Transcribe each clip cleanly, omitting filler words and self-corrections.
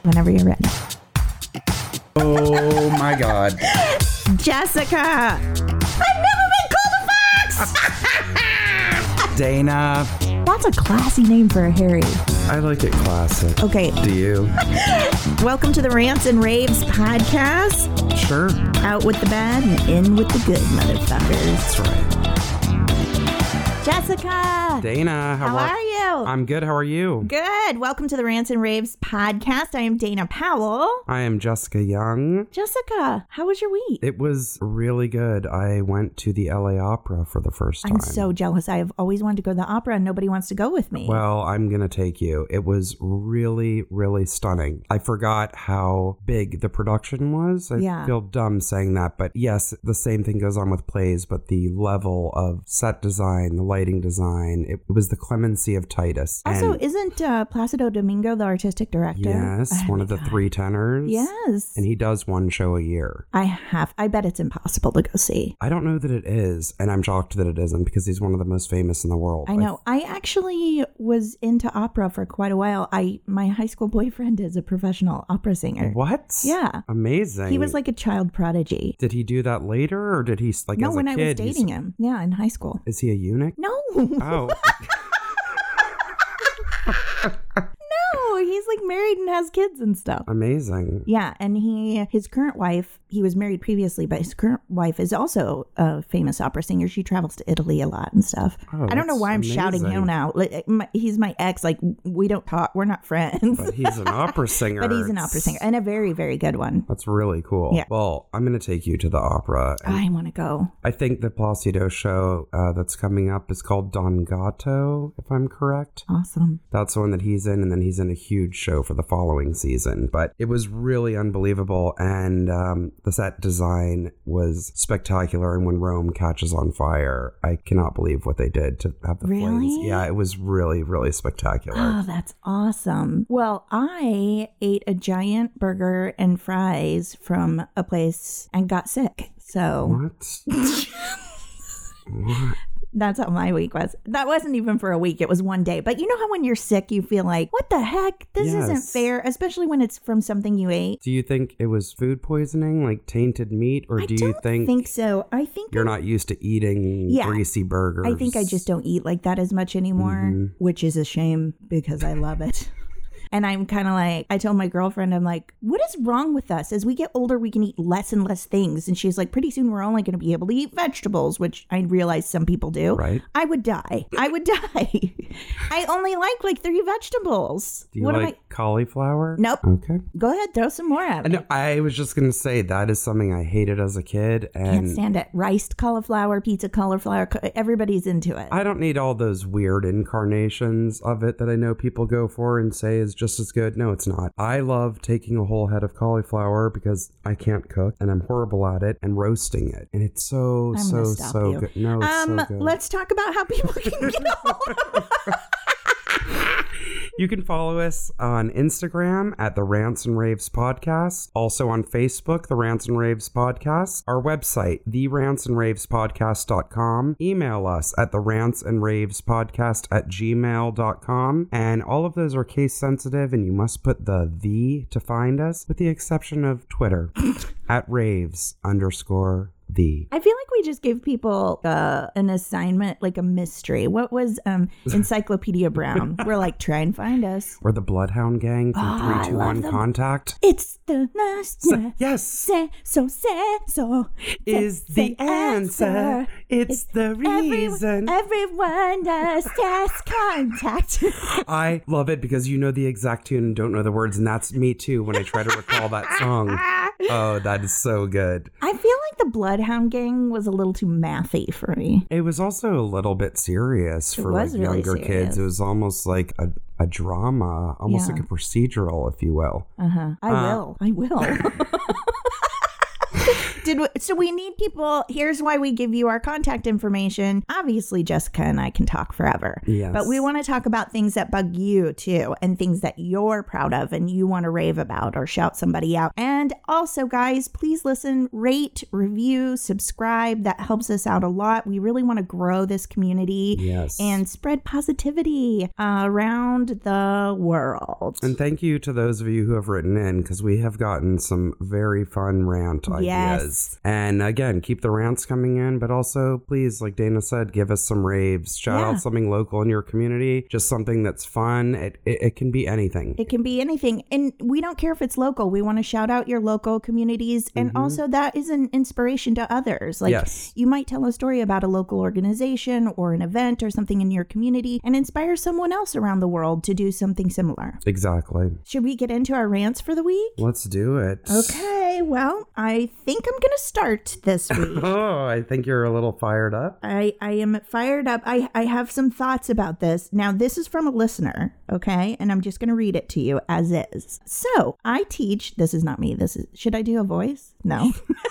Whenever you're ready. Oh my God. Jessica! I've never been called a fox! Dana. That's a classy name for a Harry. I like it classic. Okay. Do you? Welcome to the Rants and Raves podcast. Sure. Out with the bad and in with the good, motherfuckers. That's right. Jessica! Dana, How are you? I'm good. How are you? Good. Welcome to the Rants and Raves podcast. I am Dana Powell. I am Jessica Young. Jessica, how was your week? It was really good. I went to the LA Opera for the first time. I'm so jealous. I have always wanted to go to the opera and nobody wants to go with me. Well, I'm going to take you. It was really, really stunning. I forgot how big the production was. I feel dumb saying that, but yes, the same thing goes on with plays, but the level of set design, the lighting design, it was the clemency of Titus. Also, isn't Placido Domingo the artistic director? Yes, one of the three tenors. Yes. And he does one show a year. I bet it's impossible to go see. I don't know that it is, and I'm shocked that it isn't because he's one of the most famous in the world. I know. I actually was into opera for quite a while. My high school boyfriend is a professional opera singer. What? Yeah. Amazing. He was like a child prodigy. Did he do that later, or did he like no, as a when kid? I was dating him. Yeah, in high school. Is he a eunuch? No. Oh. No, he's like married and has kids and stuff. Amazing. Yeah, and his current wife, he was married previously, but his current wife is also a famous opera singer. She travels to Italy a lot and stuff. Oh, I don't know why I'm shouting him out. He's my ex. Like, we don't talk. We're not friends. But he's an opera singer. But he's an opera singer, and a very, very good one. That's really cool. Yeah. Well, I'm going to take you to the opera. I want to go. I think the Placido show that's coming up is called Don Gato, if I'm correct. Awesome. That's the one that he's in, and then he's in a huge show for the following season. But it was really unbelievable, and the set design was spectacular. And when Rome catches on fire, I cannot believe what they did to have the flames. Yeah, it was really, really spectacular. Oh, that's awesome. Well, I ate a giant burger and fries from a place and got sick. So What? What? That's how my week was. That wasn't even for a week. It was one day. But you know how when you're sick, you feel like, what the heck? This isn't fair, especially when it's from something you ate. Do you think it was food poisoning, like tainted meat? Or do you think so. I think you're not used to eating greasy burgers? I think I just don't eat like that as much anymore, which is a shame because I love it. And I'm kind of like, I told my girlfriend, I'm like, what is wrong with us? As we get older, we can eat less and less things. And she's like, pretty soon we're only going to be able to eat vegetables, which I realize some people do. Right. I would die. I only like 3 vegetables. Do you like cauliflower? Nope. Okay. Go ahead. Throw some more at me. No, I was just going to say that is something I hated as a kid. And can't stand it. Riced cauliflower, pizza cauliflower. Everybody's into it. I don't need all those weird incarnations of it that I know people go for and say is just as good. No, it's not. I love taking a whole head of cauliflower because I can't cook and I'm horrible at it, and roasting it. And it's so good. No, it's so good. Let's talk about how people can get a hold of us. You can follow us on Instagram at the Rants and Raves Podcast. Also on Facebook, the Rants and Raves Podcast. Our website, therantsandravespodcast.com. Email us at therantsandravespodcast@gmail.com. And all of those are case sensitive, and you must put the to find us, with the exception of Twitter at raves_the. I feel like we just gave people an assignment, like a mystery. What was Encyclopedia Brown? We're like, try and find us. Or the Bloodhound Gang from 321 Contact. It's the master. Yes. So is the answer. It's the reason. Everyone does test contact. I love it because you know the exact tune and don't know the words, and that's me too when I try to recall that song. Oh, that is so good. I feel like the Bloodhound Gang was a little too mathy for me. It was also a little bit serious for like younger kids. It was almost like a drama, almost like a procedural, if you will. I will. So we need people. Here's why we give you our contact information. Obviously, Jessica and I can talk forever. Yes. But we want to talk about things that bug you too, and things that you're proud of and you want to rave about or shout somebody out. And also, guys, please listen, rate, review, subscribe. That helps us out a lot. We really want to grow this community and spread positivity around the world. And thank you to those of you who have written in, because we have gotten some very fun rant ideas. And again, keep the rants coming in, but also please, like Dana said, give us some raves. Shout out something local in your community, just something that's fun. It can be anything. It can be anything. And we don't care if it's local. We want to shout out your local communities. And also that is an inspiration to others. Like you might tell a story about a local organization or an event or something in your community and inspire someone else around the world to do something similar. Exactly. Should we get into our rants for the week? Let's do it. Okay. Well, I think I'm going to start this week. Oh, I think you're a little fired up. I am fired up. I have some thoughts about this. Now, this is from a listener, okay? And I'm just going to read it to you as is. So, I teach, this is not me. Should I do a voice? No.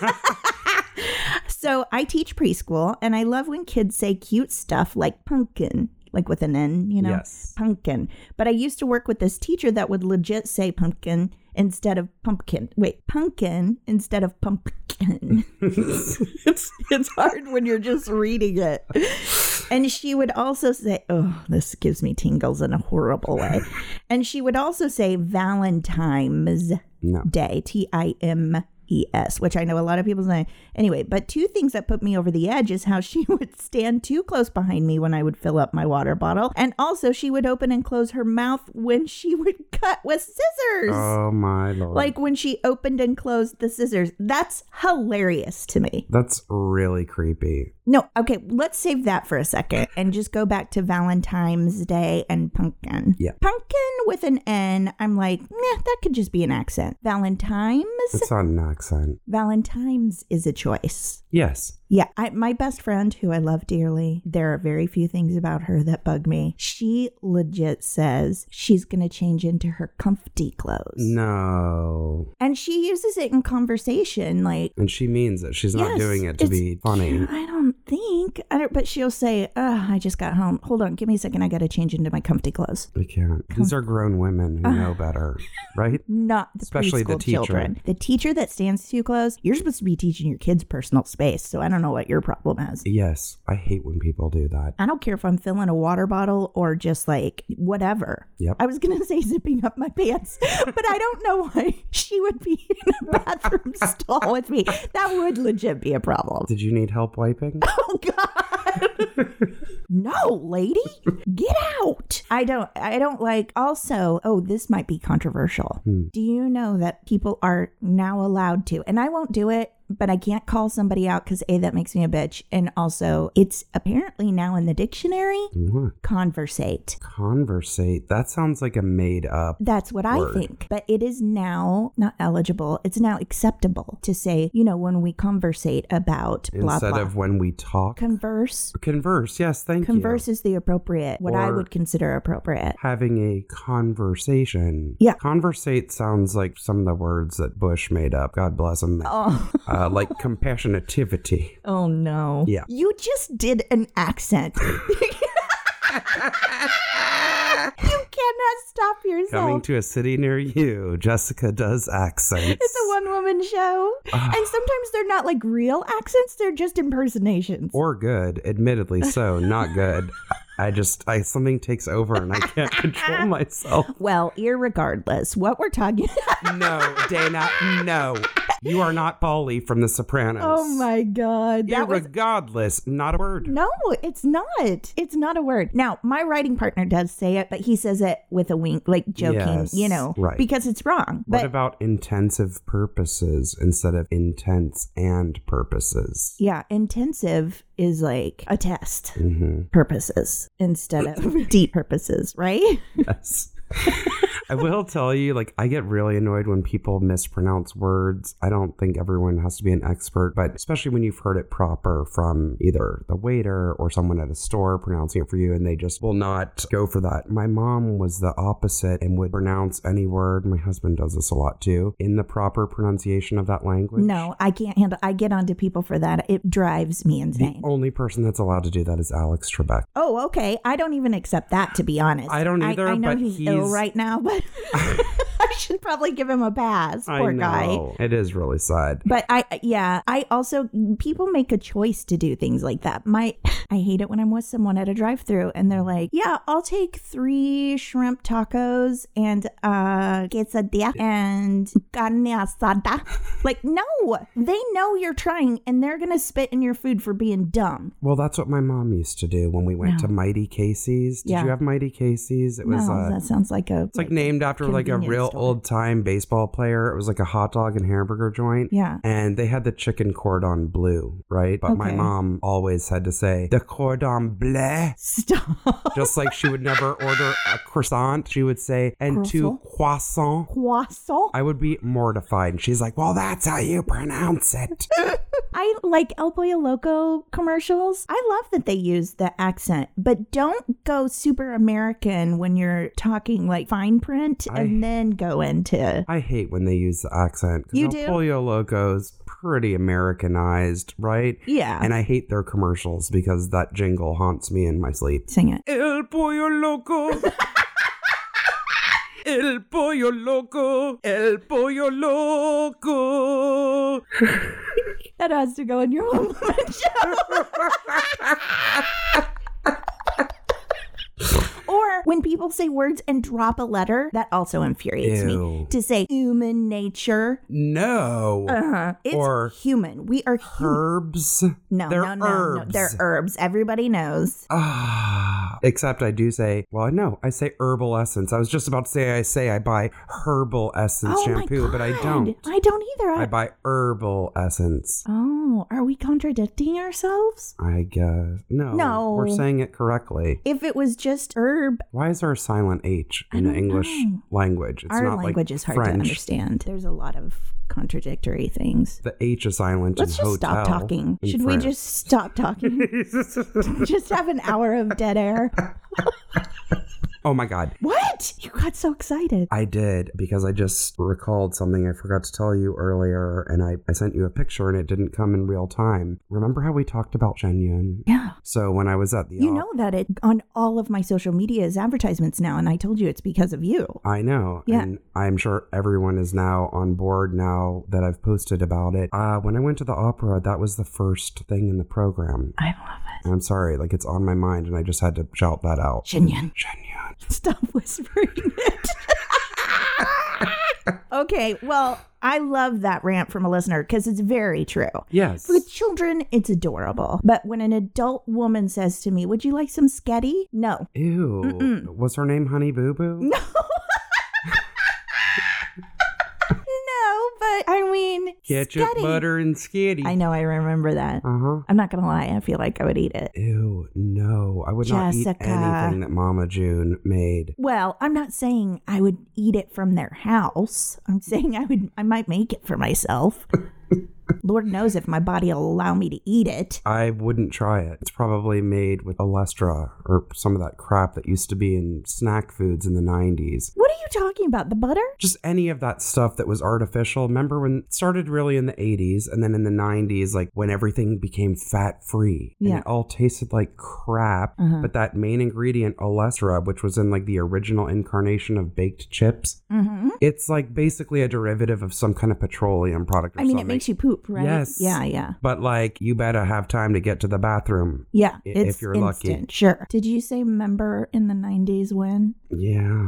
So, I teach preschool, and I love when kids say cute stuff like pumpkin. Like with an N, you know? Yes. Pumpkin. But I used to work with this teacher that would legit say pumpkin instead of pumpkin. Wait, pumpkin instead of pumpkin. It's hard when you're just reading it. And she would also say, oh, this gives me tingles in a horrible way. And she would also say Valentine's Day, T-I-M-E-S, which I know a lot of people say. Anyway, but two things that put me over the edge is how she would stand too close behind me when I would fill up my water bottle. And also she would open and close her mouth when she would cut with scissors. Oh my Lord. Like when she opened and closed the scissors. That's hilarious to me. That's really creepy. No, okay, let's save that for a second and just go back to Valentine's Day and pumpkin. Yeah. Pumpkin with an N, I'm like, that could just be an accent. Valentine's? It's not an accent. Valentine's is a choice. Yes. Yeah, my best friend, who I love dearly, there are very few things about her that bug me. She legit says she's going to change into her comfy clothes. No. And she uses it in conversation, like... And she means it. She's not doing it to be funny. I don't think. But she'll say, I just got home. Hold on, give me a second. I got to change into my comfy clothes. I can't. These are grown women who know better, right? Not the especially the teacher. Children. The teacher that stands too close, you're supposed to be teaching your kids personal space, so I don't know what your problem is. Yes, I hate when people do that. I don't care if I'm filling a water bottle or just like whatever. Yep. I was going to say zipping up my pants, but I don't know why she would be in a bathroom stall with me. That would legit be a problem. Did you need help wiping? Oh, God. No, lady, get out. I don't like, also, this might be controversial. Do you know that people are now allowed to, and I won't do it, but I can't call somebody out because A, that makes me a bitch. And also, it's apparently now in the dictionary. What? Conversate. Conversate. That sounds like a made up That's what word. I think. But it is now not eligible. It's now acceptable to say, when we conversate about blah, instead blah. of when we talk. Converse. Converse. Yes, thank you. Converse is the appropriate, what I would consider appropriate. Having a conversation. Yeah. Conversate sounds like some of the words that Bush made up. God bless him. Oh. Like compassionativity. Oh, no. Yeah. You just did an accent. You cannot stop yourself. Coming to a city near you, Jessica does accents. It's a one-woman show. And sometimes they're not like real accents. They're just impersonations. Or good. Admittedly so. Not good. Something takes over and I can't control myself. Well, irregardless, what we're talking about. No, Dana, no. You are not Paulie from The Sopranos. Oh my God. Irregardless, not a word. No, it's not. It's not a word. Now, my writing partner does say it, but he says it with a wink, like joking, right. Because it's wrong. What about intensive purposes instead of intense and purposes? Yeah, intensive is like a test Mm-hmm. purposes instead of deep purposes, right? Yes. I will tell you, like, I get really annoyed when people mispronounce words. I don't think everyone has to be an expert, but especially when you've heard it proper from either the waiter or someone at a store pronouncing it for you, and they just will not go for that. My mom was the opposite and would pronounce any word. My husband does this a lot too, in the proper pronunciation of that language. No, I can't handle. I get onto people for that. It drives me insane. The only person that's allowed to do that is Alex Trebek. Oh, okay. I don't even accept that, to be honest. I don't either. I know but he's ill right now, but I should probably give him a pass. Poor guy. It is really sad. But I also, people make a choice to do things like that. I hate it when I'm with someone at a drive-thru and they're like, yeah, I'll take 3 shrimp tacos and quesadilla and carne asada. Like, no, they know you're trying and they're going to spit in your food for being dumb. Well, that's what my mom used to do when we went to Mighty Casey's. Did you have Mighty Casey's? It was that sounds like a... It's like named after like a real old-time baseball player. It was like a hot dog and hamburger joint. Yeah. And they had the chicken cordon bleu, right? But my mom always had to say, the cordon bleu. Stop. Just like she would never order a croissant. She would say, and 2 croissant. Croissant? I would be mortified. And she's like, well, that's how you pronounce it. I like El Pollo Loco commercials. I love that they use the accent, but don't go super American when you're talking like fine print and then go into... I hate when they use the accent. You El do? Pollo Loco's pretty Americanized, right? Yeah. And I hate their commercials because that jingle haunts me in my sleep. Sing it. El Pollo Loco. El Pollo Loco. El Pollo Loco. That has to go in your home show. Or when people say words and drop a letter, that also infuriates me. To say human nature. No. It's human. We are herbs. No, They're herbs. No. They're herbs. Everybody knows. Except I do say, well, no, I say herbal essence. I was just about to say I buy herbal essence shampoo, but I don't. I don't either. I buy herbal essence. Oh, are we contradicting ourselves? I guess. No. We're saying it correctly. If it was just herb. Why is there a silent H in the English language? It's Our not language like is hard French. to understand. There's a lot of contradictory things. The H is silent. Let's just stop talking. Should we just stop talking? Just have an hour of dead air. Oh my God. What? You got so excited. I did, because I just recalled something I forgot to tell you earlier, and I sent you a picture and it didn't come in real time. Remember how we talked about Shen Yun? Yeah. So when I was at the... You know that it on all of my social media is advertisements now, and I told you it's because of you. I know. Yeah. And I'm sure everyone is now on board now that I've posted about it. When I went to the opera, that was the first thing in the program. I love it. I'm sorry, like it's on my mind and I just had to shout that out. Shen Yun. Shen Yun. Stop whispering it. Okay, well, I love that rant from a listener because it's very true. Yes. For children, it's adorable. But when an adult woman says to me, would you like some sketty? No. Ew. Mm-mm. Was her name Honey Boo Boo? No. No, but I mean, ketchup, sketty. butter, and skitty. I know, I remember that. I'm not going to lie. I feel like I would eat it. Ew, no. I would not eat anything that Mama June made. Well, I'm not saying I would eat it from their house. I'm saying I might make it for myself. Lord knows if my body will allow me to eat it. I wouldn't try it. It's probably made with Olestra or some of that crap that used to be in snack foods in the 90s. What are you talking about? The butter? Just any of that stuff that was artificial. Remember when it started really in the 80s and then in the 90s, like when everything became fat-free. Yeah. And it all tasted like crap. But that main ingredient, Olestra, which was in like the original incarnation of baked chips, it's like basically a derivative of some kind of petroleum product or something. It makes you poop, right? Yes. Yeah. But like, you better have time to get to the bathroom. Yeah. If you're instant. lucky. Sure. Did you say member in the 90s when? Yeah.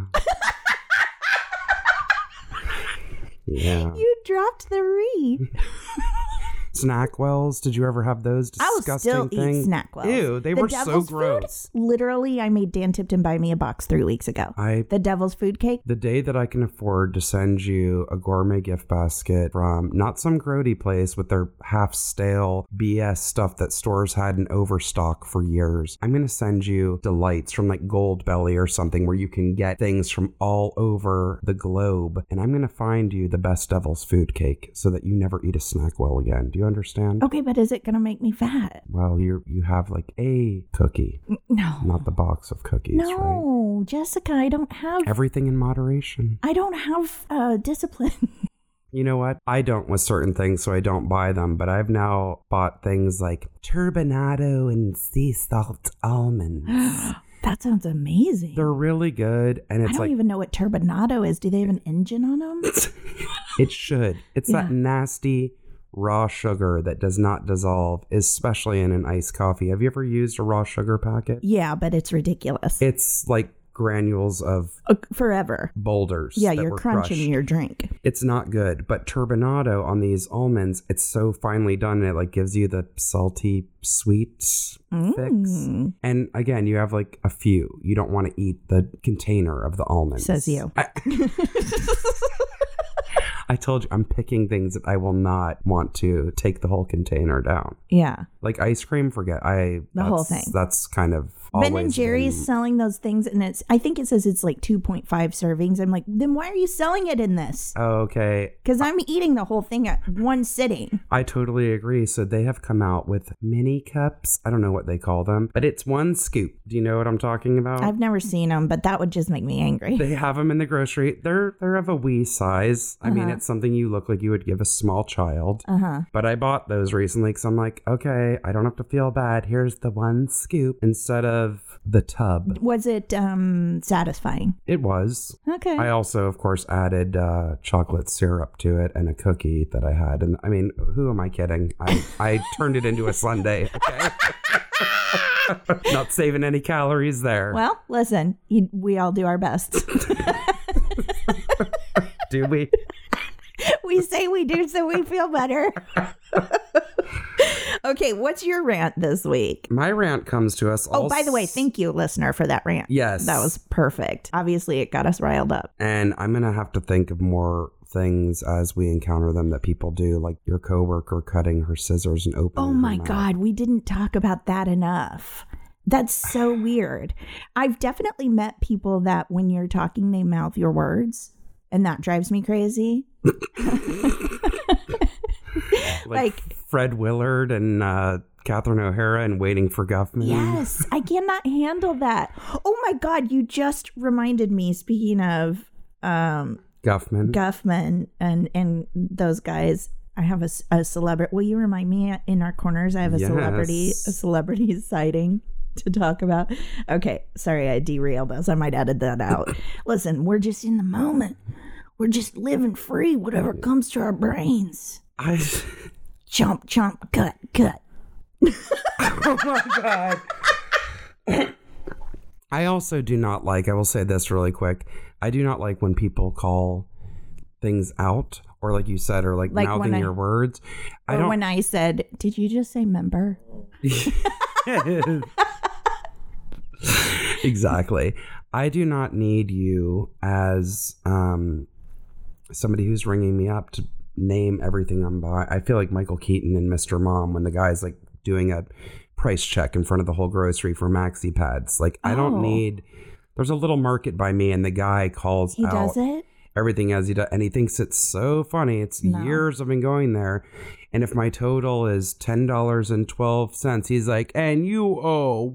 Yeah. You dropped the re. Snackwells. Did you ever have those disgusting I will still things? eat Snackwells. Ew, they were so gross. Food, literally, I made Dan Tipton buy me a box 3 weeks ago. The Devil's Food Cake. The day that I can afford to send you a gourmet gift basket from not some grody place with their half stale BS stuff that stores had in overstock for years, I'm going to send you delights from like Goldbelly or something where you can get things from all over the globe. And I'm going to find you the best Devil's Food Cake so that you never eat a Snackwell again. Do you understand? Okay, but is it going to make me fat? Well, you have like a cookie. No. Not the box of cookies, no, right? Jessica, I don't have... Everything in moderation. I don't have discipline. You know what? I don't with certain things, so I don't buy them. But I've now bought things like turbinado and sea salt almonds. That sounds amazing. They're really good. And it's I don't even know what turbinado is. Do they have an engine on them? It should. It's that nasty raw sugar that does not dissolve, especially in an iced coffee. Have you ever used a raw sugar packet? Yeah, but it's ridiculous. It's like granules of forever boulders. Yeah, you're crunching your drink. It's not good. But turbinado on these almonds, it's so finely done, and it like gives you the salty sweet fix. And again, you have like a few. You don't want to eat the container of the almonds. Says you. I told you I'm picking things that I will not want to take the whole container down. Yeah. Like ice cream, forget. The whole thing. That's kind of Ben and Jerry's selling those things, and I think it says it's like 2.5 servings. I'm like, then why are you selling it in this? Oh, okay. Because I'm eating the whole thing at one sitting. I totally agree. So they have come out with mini cups. I don't know what they call them, but it's one scoop. Do you know what I'm talking about? I've never seen them, but that would just make me angry. They have them in the grocery. They're of a wee size. I mean, it's something you look like you would give a small child. But I bought those recently because I'm like, okay, I don't have to feel bad. Here's the one scoop instead of the tub. Was it satisfying? It was. Okay. I also, of course, added chocolate syrup to it and a cookie that I had. And I mean, who am I kidding? I turned it into a sundae. Okay. Not saving any calories there. Well, listen, we all do our best. Do we? We say we do so we feel better. Okay, what's your rant this week? My rant comes to us by the way, thank you, listener, for that rant. Yes. That was perfect. Obviously, it got us riled up. And I'm going to have to think of more things as we encounter them that people do, like your coworker cutting her scissors and opening Oh my God, we didn't talk about that enough. That's so weird. I've definitely met people that when you're talking, they mouth your words, and that drives me crazy. like Fred Willard and Catherine O'Hara and Waiting for Guffman. Yes, I cannot handle that. Oh my God, you just reminded me, speaking of Guffman and those guys, I have a celebrity. Will you remind me in our corners? I have a celebrity sighting to talk about. Okay, sorry, I derailed us. I might edit that out. Listen, we're just in the moment. We're just living free, whatever comes to our brains. Chomp, chomp, cut. Oh my God. I also do not like, I will say this really quick. I do not like when people call things out, or like you said, or like mouthing your words. Or when I said, did you just say member? Exactly. I do not need you as somebody who's ringing me up to name everything I'm buying. I feel like Michael Keaton in Mr. Mom when the guy's like doing a price check in front of the whole grocery for maxi pads. Like, I don't need, there's a little market by me and the guy calls out. He does it? Everything as he does, and he thinks it's so funny. It's years I've been going there. And if my total is $10.12, he's like, and you owe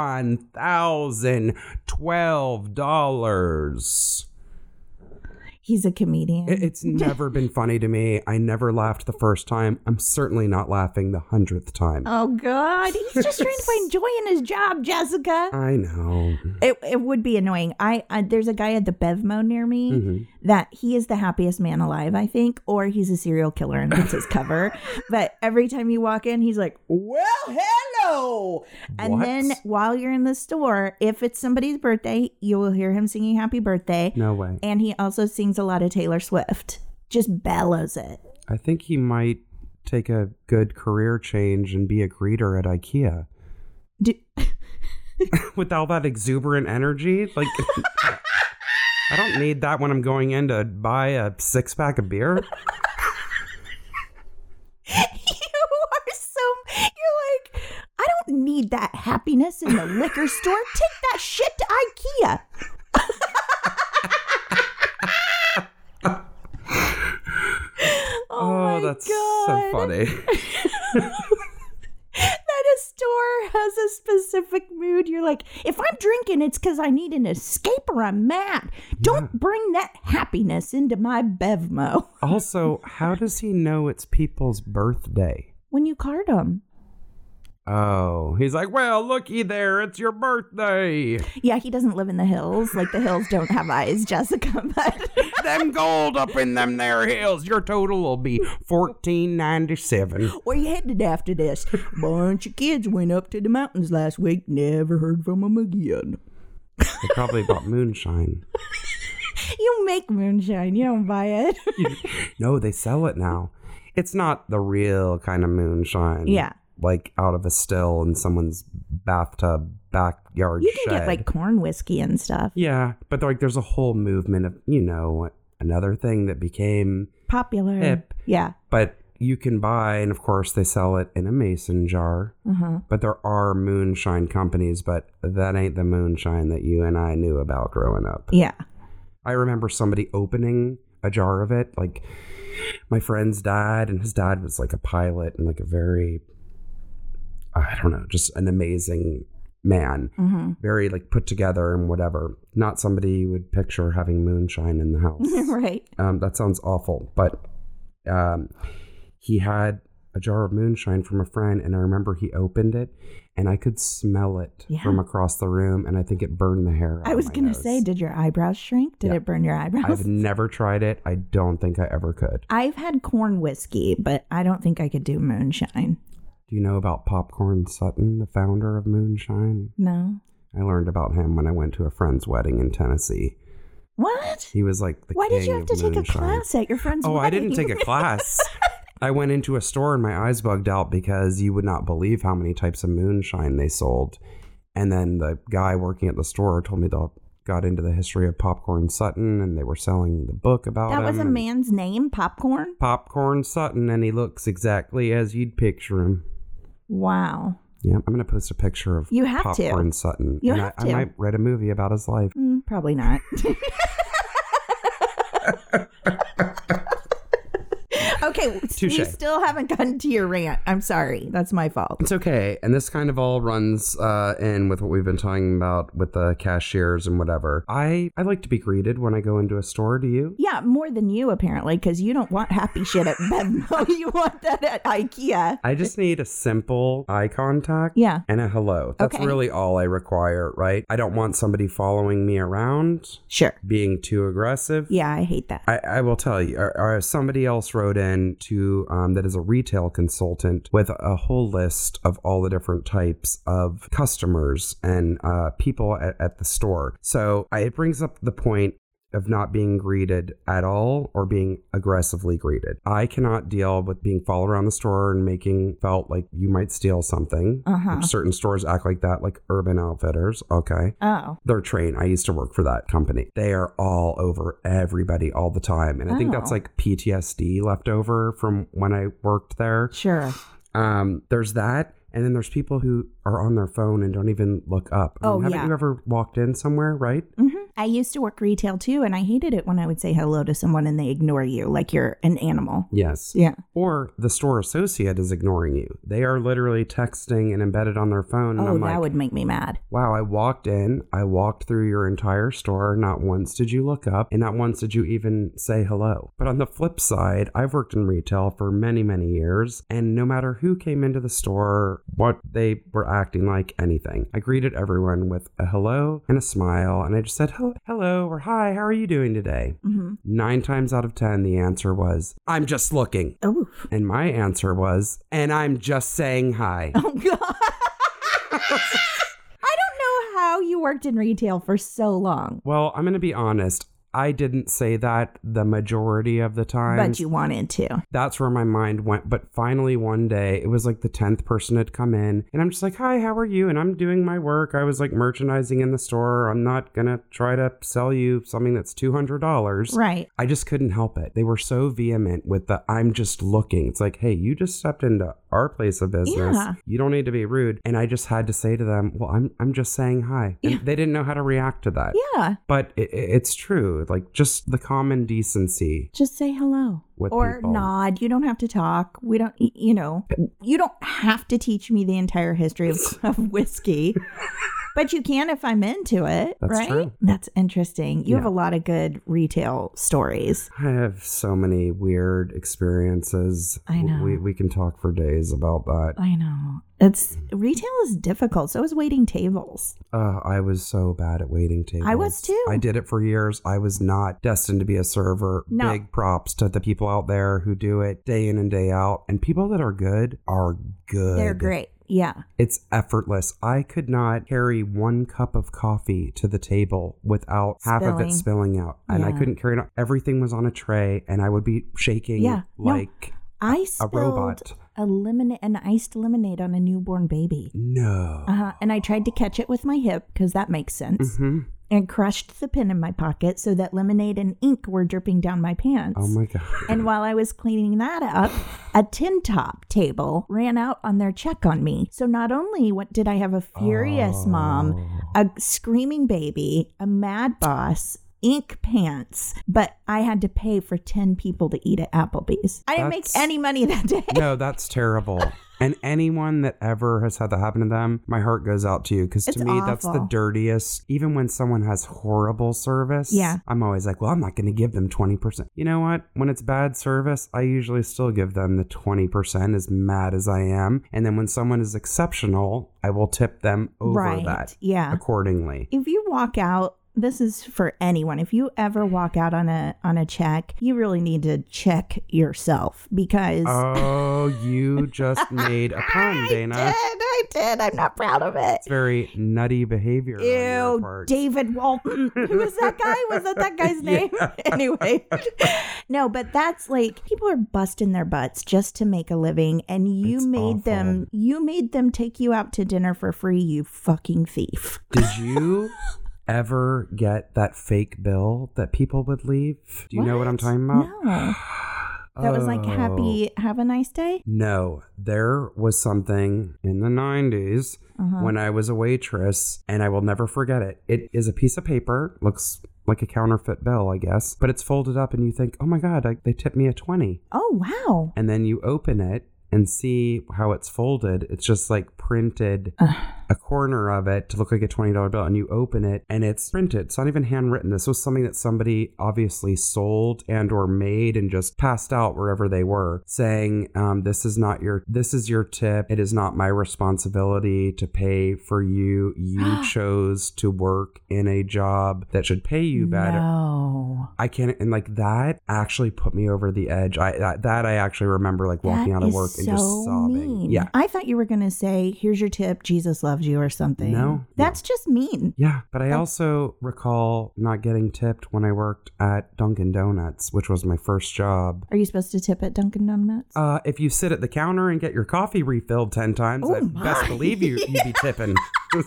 $1,012. He's a comedian. It's never been funny to me. I never laughed the first time. I'm certainly not laughing the 100th time. Oh, God. He's just trying to find joy in his job, Jessica. I know. It would be annoying. There's a guy at the Bevmo near me that he is the happiest man alive, I think, or he's a serial killer and it's his cover. But every time you walk in, he's like, well, hello. And then while you're in the store, if it's somebody's birthday, you will hear him singing happy birthday. No way. And he also sings a lot of Taylor Swift. Just bellows it. I think he might take a good career change and be a greeter at IKEA. With all that exuberant energy, like I don't need that when I'm going in to buy a 6-pack of beer. You're like, I don't need that happiness in the liquor store. Take that shit to IKEA. Oh, that's God. So funny. That a store has a specific mood. You're like, if I'm drinking, it's because I need an escape or I'm mad. Don't bring that happiness into my Bevmo. Also, how does he know it's people's birthday? When you card them. Oh, he's like, well, looky there, it's your birthday. Yeah, he doesn't live in the hills. Like, the hills don't have eyes, Jessica. But them gold up in them there hills. Your total will be $14.97. Where you headed after this? Bunch of kids went up to the mountains last week. Never heard from them again. They probably bought moonshine. You make moonshine. You don't buy it. No, they sell it now. It's not the real kind of moonshine. Yeah. Like out of a still in someone's bathtub backyard You can shed. get like corn whiskey and stuff. Yeah, but like there's a whole movement of, another thing that became popular. Hip. Yeah. But you can buy, and of course they sell it in a mason jar. Uh-huh. But there are moonshine companies, but that ain't the moonshine that you and I knew about growing up. Yeah. I remember somebody opening a jar of it. Like my friend's dad, and his dad was like a pilot and like a very... I don't know, just an amazing man. Mm-hmm. Very like put together and whatever. Not somebody you would picture having moonshine in the house. Right. That sounds awful. But he had a jar of moonshine from a friend, and I remember he opened it and I could smell it from across the room, and I think it burned the hair out. I was going to say, did your eyebrows shrink? Did it burn your eyebrows? I've never tried it. I don't think I ever could. I've had corn whiskey, but I don't think I could do moonshine. Do you know about Popcorn Sutton, the founder of moonshine? No. I learned about him when I went to a friend's wedding in Tennessee. What? He was like the Why king did you have to take a class at your friend's wedding? Oh, I didn't take a class. I went into a store and my eyes bugged out because you would not believe how many types of moonshine they sold. And then the guy working at the store told me they got into the history of Popcorn Sutton, and they were selling the book about him. That was a man's name, Popcorn? Popcorn Sutton, and he looks exactly as you'd picture him. Wow. Yeah, I'm going to post a picture of Popcorn Sutton. You have to. I might write a movie about his life. Probably not. Okay, Touché. We still haven't gotten to your rant. I'm sorry. That's my fault. It's okay. And this kind of all runs in with what we've been talking about with the cashiers and whatever. I like to be greeted when I go into a store. Do you? Yeah, more than you, apparently, because you don't want happy shit at Bevmo. You want that at IKEA. I just need a simple eye contact and a hello. That's really all I require, right? I don't want somebody following me around. Sure. Being too aggressive. Yeah, I hate that. I will tell you, somebody else wrote in to that is a retail consultant with a whole list of all the different types of customers and people at the store. So it brings up the point of not being greeted at all or being aggressively greeted. I cannot deal with being followed around the store and making felt like you might steal something. Certain stores act like that, like Urban Outfitters. Okay. Oh. They're trained. I used to work for that company. They are all over everybody all the time. And I think that's like PTSD left over from when I worked there. Sure. There's that. And then there's people who are on their phone and don't even look up. Haven't you ever walked in somewhere, right? Mm-hmm. I used to work retail too, and I hated it when I would say hello to someone and they ignore you like you're an animal. Yes. Yeah. Or the store associate is ignoring you. They are literally texting and embedded on their phone. And that would make me mad. Wow, I walked through your entire store. Not once did you look up, and not once did you even say hello. But on the flip side, I've worked in retail for many, many years, and no matter who came into the store, what they were acting like, anything, I greeted everyone with a hello and a smile, and I just said hello or hi, how are you doing today? 9 times out of 10 the answer was, I'm just looking. Oof. And my answer was, and I'm just saying hi. Oh God. I don't know how you worked in retail for so long. Well, I'm going to be honest. I didn't say that the majority of the time. But you wanted to. That's where my mind went. But finally one day, it was like the 10th person had come in. And I'm just like, hi, how are you? And I'm doing my work. I was like merchandising in the store. I'm not going to try to sell you something that's $200. Right. I just couldn't help it. They were so vehement with the I'm just looking. It's like, hey, you just stepped into our place of business. Yeah. You don't need to be rude. And I just had to say to them, well, I'm just saying hi. And they didn't know how to react to that. Yeah. But it's true. Like just the common decency. Just say hello. Or people. Nod. You don't have to talk. We don't, you don't have to teach me the entire history of whiskey. But you can if I'm into it, That's right? true. That's interesting. You have a lot of good retail stories. I have so many weird experiences. I know. We can talk for days about that. I know. Retail is difficult. So is waiting tables. I was so bad at waiting tables. I was too. I did it for years. I was not destined to be a server. No. Big props to the people out there who do it day in and day out. And people that are good are good. They're great. Yeah. It's effortless. I could not carry 1 cup of coffee to the table without half of it spilling out. And I couldn't carry it on. Everything was on a tray and I would be shaking like I a robot. An iced lemonade on a newborn baby. No. And I tried to catch it with my hip because that makes sense. Mm-hmm. And crushed the pin in my pocket so that lemonade and ink were dripping down my pants. Oh my God. And while I was cleaning that up, a tin top table ran out on their check on me. So not only did I have a furious mom, a screaming baby, a mad boss, ink pants, but I had to pay for 10 people to eat at Applebee's. I didn't make any money that day. No, that's terrible. And anyone that ever has had that happen to them, my heart goes out to you. Because to me, awful. That's the dirtiest. Even when someone has horrible service, I'm always like, well, I'm not going to give them 20%. You know what? When it's bad service, I usually still give them the 20%, as mad as I am. And then when someone is exceptional, I will tip them over that accordingly. If you walk out, this is for anyone. If you ever walk out on a check, you really need to check yourself because... Oh, you just made a pun, Dana. I did. I'm not proud of it. It's very nutty behavior on your part. David Walton. Who was that guy? Was that guy's name? Anyway. No, but that's like, people are busting their butts just to make a living, and you made them take you out to dinner for free, you fucking thief. Did you... ever get that fake bill that people would leave? Do you know what I'm talking about? No. That was like, have a nice day? No, there was something in the 90s when I was a waitress, and I will never forget it. It is a piece of paper, looks like a counterfeit bill, I guess, but it's folded up and you think, oh my God, they tipped me a 20. Oh, wow. And then you open it and see how it's folded. It's just like printed a corner of it to look like a $20 bill, and you open it and it's printed. It's not even handwritten. This was something that somebody obviously sold and or made and just passed out wherever they were, saying, this is your tip. It is not my responsibility to pay for you. You chose to work in a job that should pay you better. No. I can't, and like that actually put me over the edge. I actually remember like walking out of work and just sobbing. Mean. Yeah. I thought you were going to say, here's your tip, Jesus loves you or something. No. That's just mean. Yeah. But I also recall not getting tipped when I worked at Dunkin' Donuts, which was my first job. Are you supposed to tip at Dunkin' Donuts? If you sit at the counter and get your coffee refilled 10 times, I best believe you'd be tipping.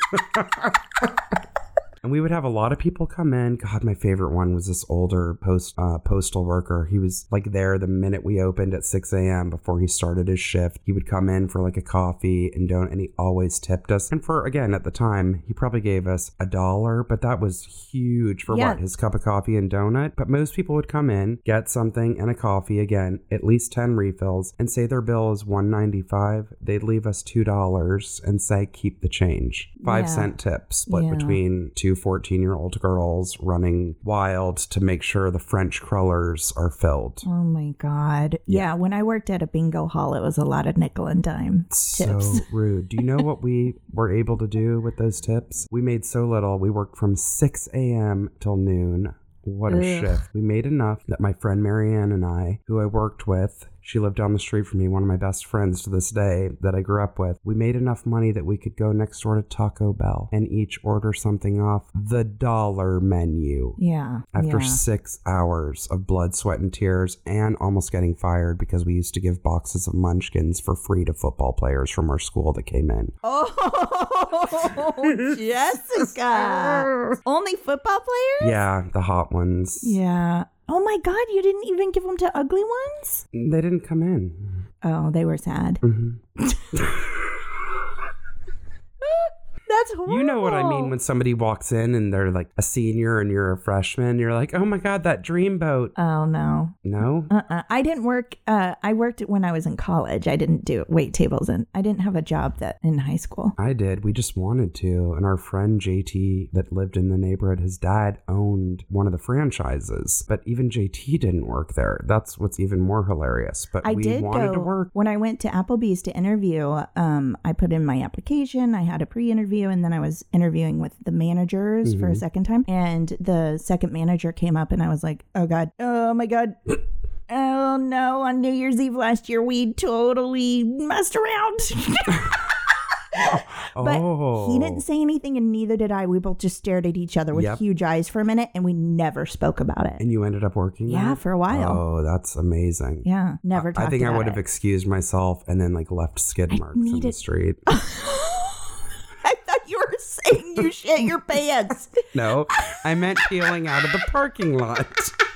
And we would have a lot of people come in. God, my favorite one was this older postal worker. He was like there the minute we opened at 6 a.m. before he started his shift. He would come in for like a coffee and donut, and he always tipped us. And for, again, at the time, he probably gave us $1, but that was huge for his cup of coffee and donut. But most people would come in, get something and a coffee, again, at least 10 refills, and say their bill is $1.95. They'd leave us $2 and say, keep the change. 5-cent tip split between two 14-year-old girls running wild to make sure the French crullers are filled. Oh my God. Yeah, when I worked at a bingo hall, it was a lot of nickel and dime tips. So rude. Do you know what we were able to do with those tips? We made so little. We worked from 6 a.m. till noon. What a shift. We made enough that my friend Marianne and I, who I worked with, She lived down the street from me, one of my best friends to this day that I grew up with. We made enough money that we could go next door to Taco Bell and each order something off the dollar menu. Yeah. After 6 hours of blood, sweat, and tears, and almost getting fired because we used to give boxes of Munchkins for free to football players from our school that came in. Oh, Jessica. Only football players? Yeah, the hot ones. Yeah. Oh my God, you didn't even give them to ugly ones? They didn't come in. Oh, they were sad. Mm-hmm. That's horrible. You know what I mean when somebody walks in and they're like a senior and you're a freshman. You're like, oh my God, that dreamboat. Oh, no. No? I didn't work. I worked when I was in college. I didn't do wait tables, and I didn't have a job that in high school. I did. We just wanted to. And our friend JT that lived in the neighborhood, his dad owned one of the franchises. But even JT didn't work there. That's what's even more hilarious. But we wanted to work. When I went to Applebee's to interview, I put in my application. I had a pre-interview, and then I was interviewing with the managers for a second time. And the second manager came up, and I was like, oh God, oh my God. Oh no, on New Year's Eve last year, we totally messed around. But he didn't say anything, and neither did I. We both just stared at each other with huge eyes for a minute, and we never spoke about it. And you ended up working there? Yeah, for a while. Oh, that's amazing. Yeah, never talked about it. I think I would have excused myself and then like left skid marks in the street. I thought you were saying you shit your pants. No, I meant peeling out of the parking lot.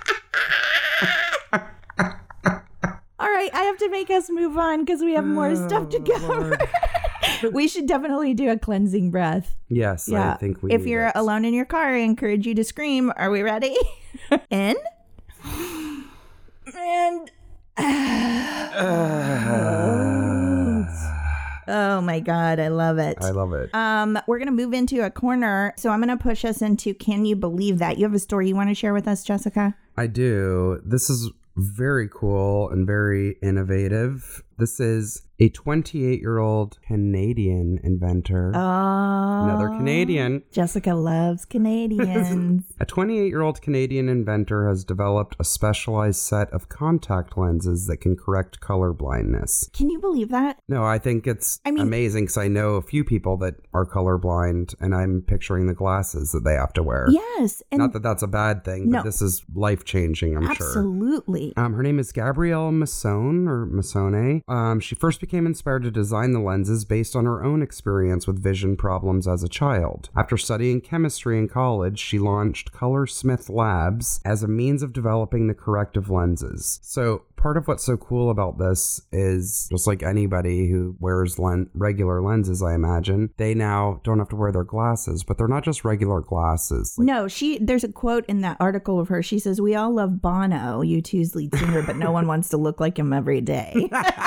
All right, I have to make us move on because we have more stuff to cover. We should definitely do a cleansing breath. Yes, yeah. I think we If you're alone in your car, I encourage you to scream. Are we ready? In. And. Oh my God, I love it. I love it. We're going to move into a corner. So I'm going to push us into Can You Believe That? You have a story you want to share with us, Jessica? I do. This is very cool and very innovative. This is a 28-year-old Canadian inventor. Oh. Another Canadian. Jessica loves Canadians. A 28-year-old Canadian inventor has developed a specialized set of contact lenses that can correct color blindness. Can you believe that? No, I think it's amazing because I know a few people that are colorblind, and I'm picturing the glasses that they have to wear. Yes. And not that that's a bad thing, but this is life-changing, I'm sure. Absolutely. Her name is Gabrielle Masson, or Massone. She first became inspired to design the lenses based on her own experience with vision problems as a child. After studying chemistry in college, she launched Colorsmith Labs as a means of developing the corrective lenses. So part of what's so cool about this is just like anybody who wears regular lenses, I imagine, they now don't have to wear their glasses, but they're not just regular glasses. No, there's a quote in that article of her. She says, "We all love Bono, U2's lead singer, but no one wants to look like him every day."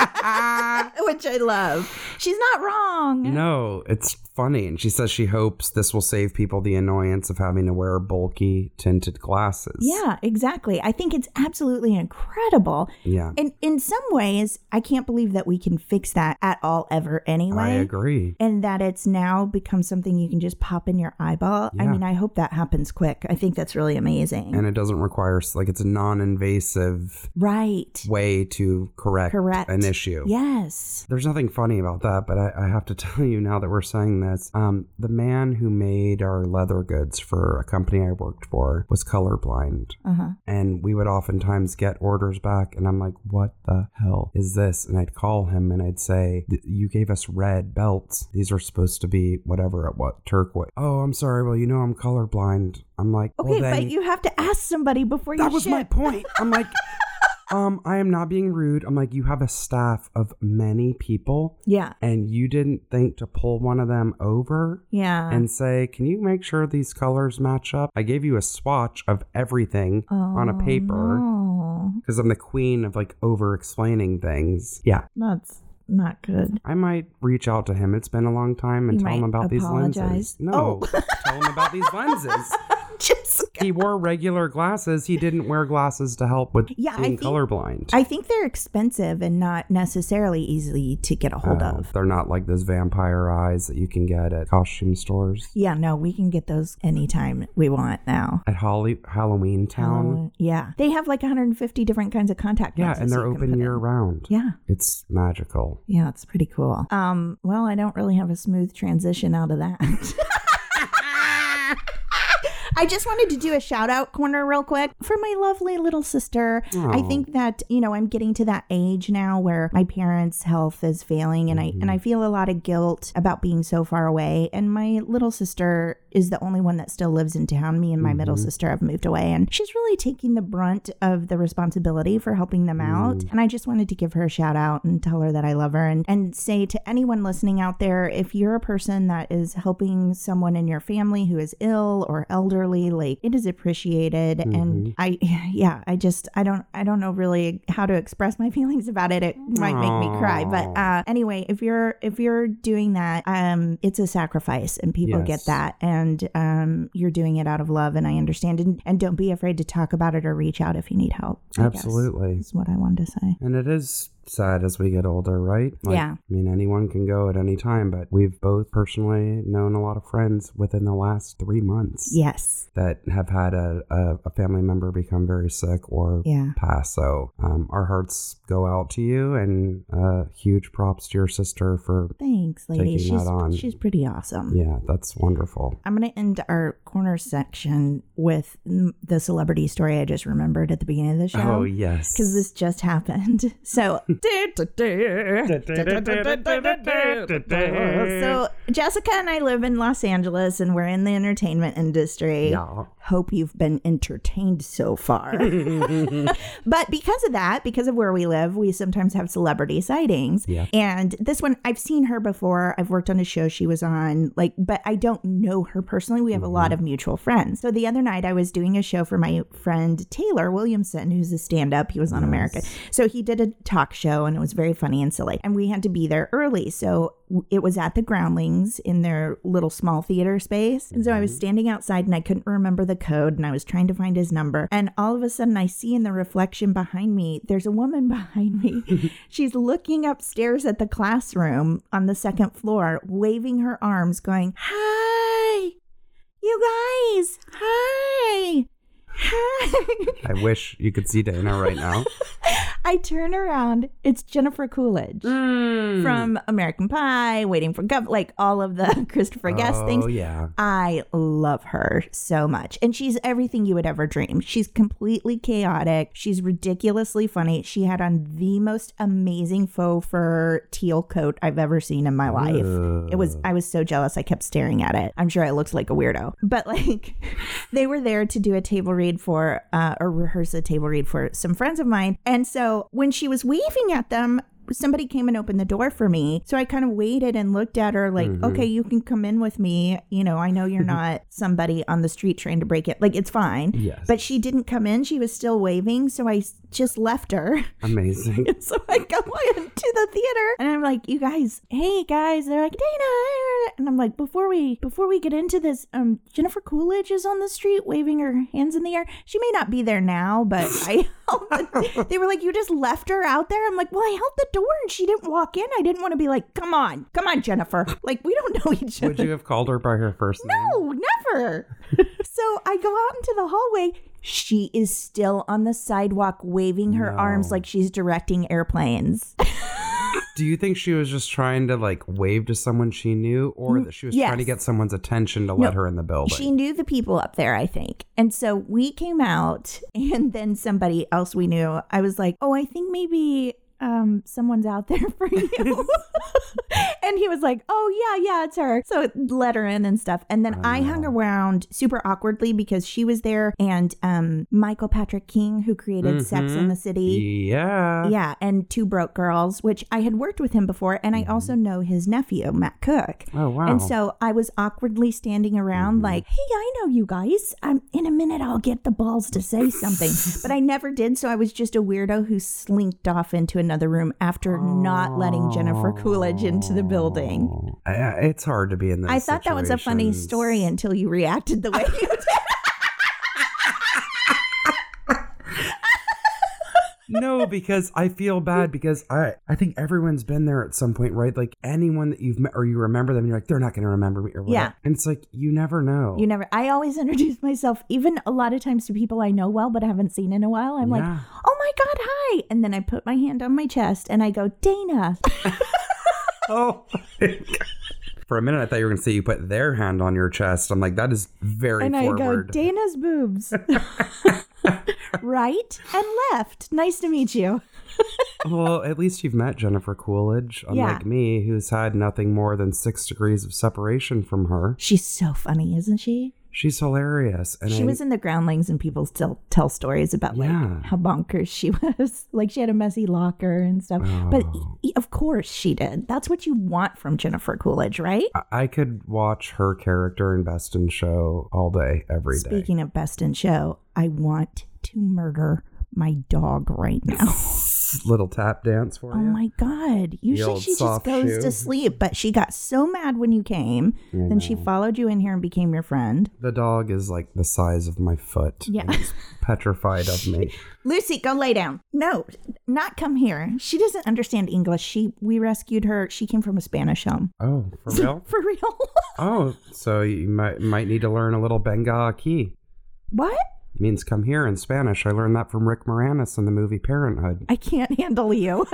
Which I love. She's not wrong. No, it's funny. And she says she hopes this will save people the annoyance of having to wear bulky tinted glasses. Yeah, exactly. I think it's absolutely incredible. Yeah. And in some ways, I can't believe that we can fix that at all ever anyway. I agree. And that it's now become something you can just pop in your eyeball. Yeah. I mean, I hope that happens quick. I think that's really amazing. And it doesn't require, it's a non-invasive way to correct an issue. Yes. There's nothing funny about that, but I have to tell you now that we're saying this, the man who made our leather goods for a company I worked for was colorblind. Uh-huh. And we would oftentimes get orders back, and I'm like, what the hell is this? And I'd call him and I'd say, you gave us red belts. These are supposed to be turquoise. Oh, I'm sorry. Well, I'm colorblind. I'm like, okay, but you have to ask somebody before you ship. That was my point. I'm like, I am not being rude. I'm like, you have a staff of many people. Yeah. And you didn't think to pull one of them over? Yeah. And say, can you make sure these colors match up? I gave you a swatch of everything on a paper. Because I'm the queen of over explaining things. Yeah. That's not good. I might reach out to him. It's been a long time and tell him about these lenses. No, tell him about these lenses. He wore regular glasses. He didn't wear glasses to help with being colorblind. I think they're expensive and not necessarily easy to get a hold of. They're not like those vampire eyes that you can get at costume stores. Yeah, no, we can get those anytime we want now. At Halloween Town? Yeah. They have like 150 different kinds of contact lenses. Yeah, and they're open year round. Yeah. It's magical. Yeah, it's pretty cool. Well, I don't really have a smooth transition out of that. I just wanted to do a shout out corner real quick for my lovely little sister. Aww. I think that, I'm getting to that age now where my parents' health is failing and I feel a lot of guilt about being so far away. And my little sister is the only one that still lives in town. Me and my middle sister have moved away, and she's really taking the brunt of the responsibility for helping them out. And I just wanted to give her a shout out and tell her that I love her and say to anyone listening out there, if you're a person that is helping someone in your family who is ill or elderly, like, it is appreciated. And I don't know really how to express my feelings about it. It might make me cry, but anyway, if you're doing that, it's a sacrifice, and people get that, and you're doing it out of love, and I understand, and don't be afraid to talk about it or reach out if you need help. Absolutely, is what I wanted to say. And it is sad as we get older, right? Yeah. I mean, anyone can go at any time, but we've both personally known a lot of friends within the last 3 months. Yes. That have had a family member become very sick or pass. So our hearts go out to you, and huge props to your sister for thanks, lady. taking that on. She's pretty awesome. Yeah, that's wonderful. I'm going to end our corner section with the celebrity story I just remembered at the beginning of the show. Oh, yes. Because this just happened. So... So Jessica and I live in Los Angeles, and we're in the entertainment industry. Yeah. Hope you've been entertained so far. But because of where we live, we sometimes have celebrity sightings. Yeah. And this one, I've seen her before. I've worked on a show she was on, but I don't know her personally. We have a lot of mutual friends. So the other night I was doing a show for my friend Taylor Williamson, who's a stand-up. He was on America. So he did a talk show, and it was very funny and silly. And we had to be there early. So it was at the Groundlings in their little small theater space. And so I was standing outside, and I couldn't remember the code, and I was trying to find his number. And all of a sudden I see in the reflection behind me, there's a woman behind me. She's looking upstairs at the classroom on the second floor, waving her arms, going, "Hi, you guys, hi. Hi." I wish you could see Dana right now. I turn around. It's Jennifer Coolidge from American Pie, Waiting for Governor, like all of the Christopher Guest things. Oh, yeah. I love her so much. And she's everything you would ever dream. She's completely chaotic. She's ridiculously funny. She had on the most amazing faux fur teal coat I've ever seen in my life. I was so jealous. I kept staring at it. I'm sure I looked like a weirdo. But like, they were there to do a table read or rehearse a table read for some friends of mine. And so when she was waving at them, somebody came and opened the door for me. So I kind of waited and looked at her like, okay, you can come in with me. I know you're not somebody on the street trying to break it. Like, it's fine. Yes. But she didn't come in. She was still waving. So I just left her. Amazing. And so I go into the theater, and I'm like, you guys, hey guys. They're like, Dana. And I'm like, before we get into this, Jennifer Coolidge is on the street waving her hands in the air. She may not be there now, but they were like, you just left her out there? I'm like, well, I held the door and she didn't walk in. I didn't want to be like, come on, Jennifer. Like, we don't know each other. Would you have called her by her first name? No, never. So I go out into the hallway. She is still on the sidewalk waving her arms like she's directing airplanes. Do you think she was just trying to like wave to someone she knew, or that she was trying to get someone's attention to let her in the building? She knew the people up there, I think. And so we came out, and then somebody else we knew, I was like, oh, I think maybe someone's out there for you. And he was like, oh yeah, it's her. So let her in and stuff. And then I hung around super awkwardly because she was there, and Michael Patrick King, who created Sex and the City. Yeah. And Two Broke Girls, which I had worked with him before. And I also know his nephew, Matt Cook. Oh, wow. And so I was awkwardly standing around like, hey, I know you guys. In a minute, I'll get the balls to say something. But I never did. So I was just a weirdo who slinked off into another room after not letting Jennifer Coolidge into the building. It's hard to be in those I thought that was a funny story until you reacted the way you did. know, because I feel bad because I think everyone's been there at some point, right? Like anyone that you've met or you remember them and you're like, they're not going to remember me or whatever. Yeah. And it's like, you never know. I always introduce myself, even a lot of times to people I know well, but haven't seen in a while. I'm like, oh my God, hi. And then I put my hand on my chest and I go, Dana. Oh, for a minute, I thought you were going to say you put their hand on your chest. I'm like, that is very forward. And I go, Dana's boobs. Right and left. Nice to meet you. Well, at least you've met Jennifer Coolidge, unlike me, who's had nothing more than 6 degrees of separation from her. She's so funny, isn't she? She's hilarious. And she was in the Groundlings and people still tell stories about like how bonkers she was. Like she had a messy locker and stuff. Oh. But of course she did. That's what you want from Jennifer Coolidge, right? I could watch her character in Best in Show all day, every day. Speaking of Best in Show, I want to murder my dog right now. Little tap dance for you. Oh my God. Usually she just goes to sleep, but she got so mad when you came. Then she followed you in here and became your friend. The dog is like the size of my foot. Yeah. He's petrified of me. Lucy, go lay down. No, not come here. She doesn't understand English. We rescued her. She came from a Spanish home. Oh, for real? For real. Oh, so you might need to learn a little Bengali. What? Means come here in Spanish. I learned that from Rick Moranis in the movie Parenthood. I can't handle you.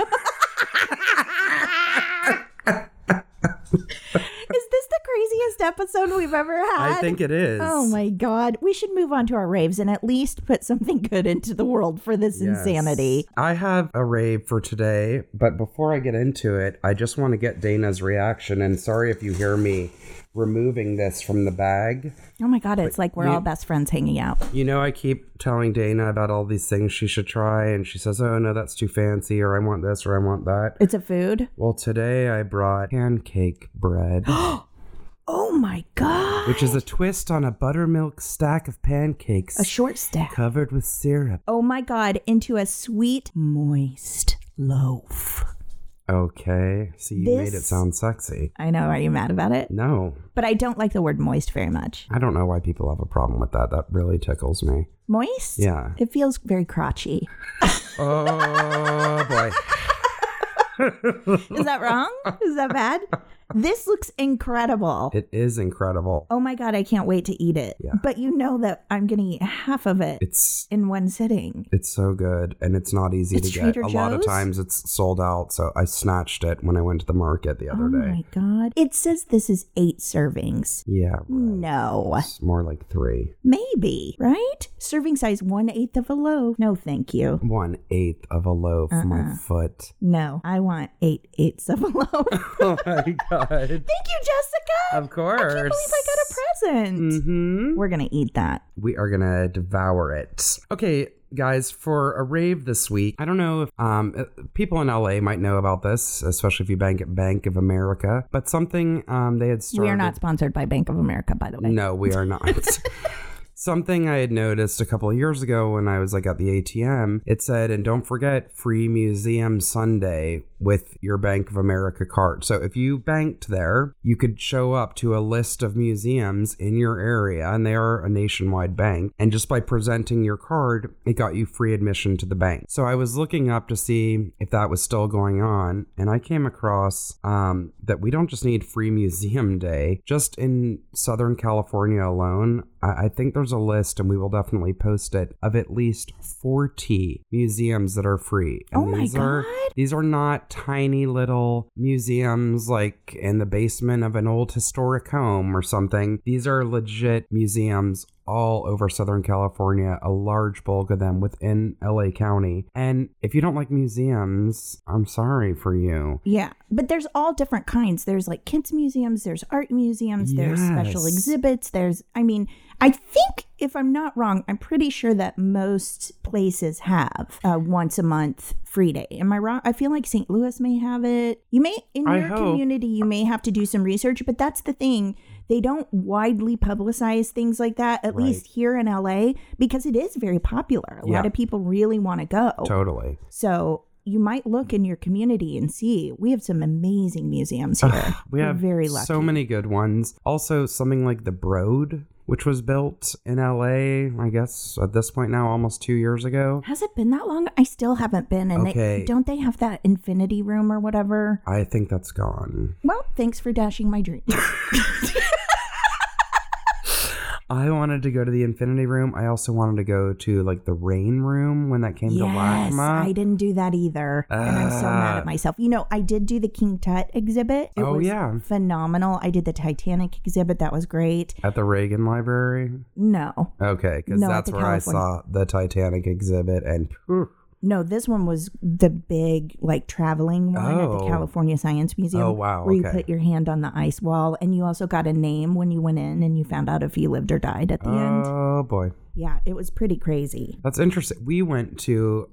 Is this the craziest episode we've ever had? I think it is. Oh my God. We should move on to our raves and at least put something good into the world for this insanity. I have a rave for today, but before I get into it, I just want to get Dana's reaction. And sorry if you hear me removing this from the bag. Oh my God, it's like we're all best friends hanging out. You know, I keep telling Dana about all these things she should try, and she says, oh no, that's too fancy, or I want this, or I want that. It's a food? Well, today I brought pancake bread. Oh my God. Which is a twist on a buttermilk stack of pancakes. A short stack. Covered with syrup. Oh my God, into a sweet, moist loaf. Okay. See, you made it sound sexy. I know. Are you mad about it? No. But I don't like the word moist very much. I don't know why people have a problem with that. That really tickles me. Moist? Yeah. It feels very crotchy. Oh, boy. Is that wrong? Is that bad? This looks incredible. It is incredible. Oh my God, I can't wait to eat it. Yeah. But you know that I'm going to eat half of it in one sitting. It's so good, and it's not easy to get. A lot of times it's sold out, so I snatched it when I went to the market the other day. Oh my God. It says this is 8 servings. Yeah, right. No. It's more like 3. Maybe, right? Serving size 1/8 of a loaf. No, thank you. 1/8 of a loaf, my foot. No, I want 8/8 of a loaf. Oh my God. Thank you, Jessica. Of course. I can't believe I got a present. Mm-hmm. We're going to eat that. We are going to devour it. Okay, guys, for a rave this week, I don't know if people in LA might know about this, especially if you bank at Bank of America, but something they had started. We are not sponsored by Bank of America, by the way. No, we are not. Something I had noticed a couple of years ago when I was like at the ATM, it said, and don't forget free museum Sunday with your Bank of America card. So if you banked there, you could show up to a list of museums in your area, and they are a nationwide bank. And just by presenting your card, it got you free admission to the bank. So I was looking up to see if that was still going on, and I came across that we don't just need free museum day. Just in Southern California alone, I think there's a list, and we will definitely post it, of at least 40 museums that are free. And oh my God. These are not tiny little museums like in the basement of an old historic home or something. These are legit museums all over Southern California, a large bulk of them within LA County. And if you don't like museums, I'm sorry for you. Yeah, but there's all different kinds. There's like kids museums, there's art museums, there's special exhibits, I think, if I'm not wrong, I'm pretty sure that most places have a once a month free day. Am I wrong? I feel like St. Louis may have it. You may, in your community, you may have to do some research, but that's the thing. They don't widely publicize things like that, at least here in LA, because it is very popular. A lot of people really want to go. Totally. So you might look in your community and see we have some amazing museums here. We have very lucky. So many good ones. Also, something like the Broad, which was built in LA, I guess, at this point now, almost 2 years ago. Has it been that long? I still haven't been. And okay. Don't they have that infinity room or whatever? I think that's gone. Well, thanks for dashing my dream. I wanted to go to the Infinity Room. I also wanted to go to like the Rain Room when that came to LACMA. I didn't do that either. And I'm so mad at myself. You know, I did do the King Tut exhibit. It was phenomenal. I did the Titanic exhibit. That was great. At the Reagan Library? No. Okay, because that's where I saw the Titanic exhibit and... No, this one was the big, like, traveling one at the California Science Museum. Oh, wow. Where you put your hand on the ice wall, and you also got a name when you went in, and you found out if you lived or died at the end. Oh, boy. Yeah, it was pretty crazy. That's interesting. We went to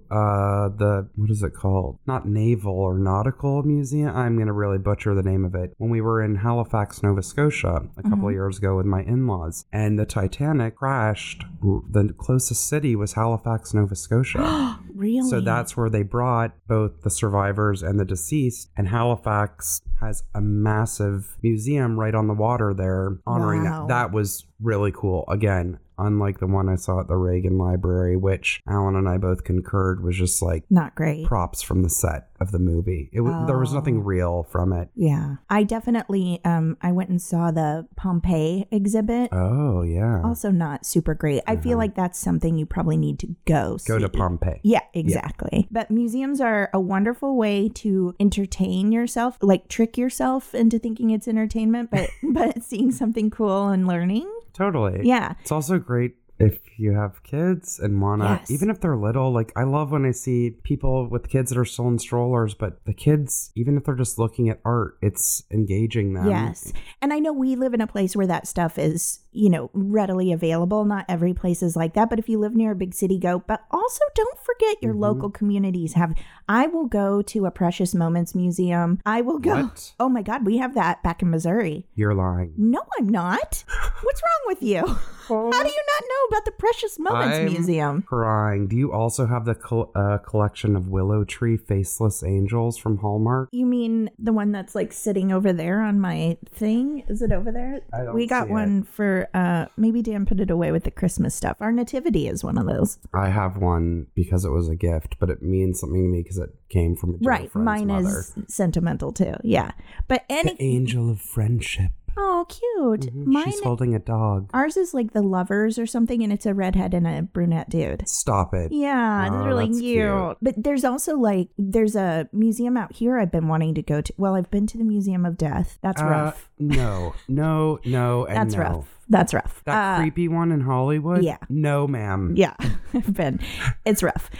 what is it called? Not Naval or Nautical Museum. I'm going to really butcher the name of it. When we were in Halifax, Nova Scotia a couple of years ago with my in-laws, and the Titanic crashed. The closest city was Halifax, Nova Scotia. Really? So that's where they brought both the survivors and the deceased. And Halifax has a massive museum right on the water there honoring that. That was really cool. Again, unlike the one I saw at the Reagan Library, which Alan and I both concurred was just like not great props from the set of the movie. There was nothing real from it. Yeah, I definitely I went and saw the Pompeii exhibit. Oh yeah, also not super great. I feel like that's something you probably need to go to Pompeii. Yeah, exactly. Yeah. But museums are a wonderful way to entertain yourself, like trick yourself into thinking it's entertainment, but seeing something cool and learning. Totally. Yeah. It's also great if you have kids and wanna, even if they're little, like I love when I see people with kids that are still in strollers, but the kids, even if they're just looking at art, it's engaging them. Yes. And I know we live in a place where that stuff is, you know, readily available. Not every place is like that, but if you live near a big city, go. But also don't forget your local communities have. I will go to a Precious Moments Museum. I will go. What? Oh my God, we have that back in Missouri. You're lying. No, I'm not. What's wrong with you? How do you not know about the Precious Moments Museum? Crying. Do you also have the collection of Willow Tree Faceless Angels from Hallmark? You mean the one that's like sitting over there on my thing? Is it over there? I don't We got see one it. For maybe Dan put it away with the Christmas stuff. Our nativity is one of those. I have one because it was a gift, but it means something to me because it came from a dear friend's Mine mother. is sentimental too. Yeah, but The angel of friendship. Oh, cute. She's holding a dog. Ours is like the Lovers or something, and it's a redhead and a brunette dude. Stop it. Yeah, it's really that's cute. But there's also there's a museum out here I've been wanting to go to. Well, I've been to the Museum of Death. That's rough. No, and That's no. rough. That's rough. That creepy one in Hollywood? Yeah. No, ma'am. Yeah, I've been. It's rough.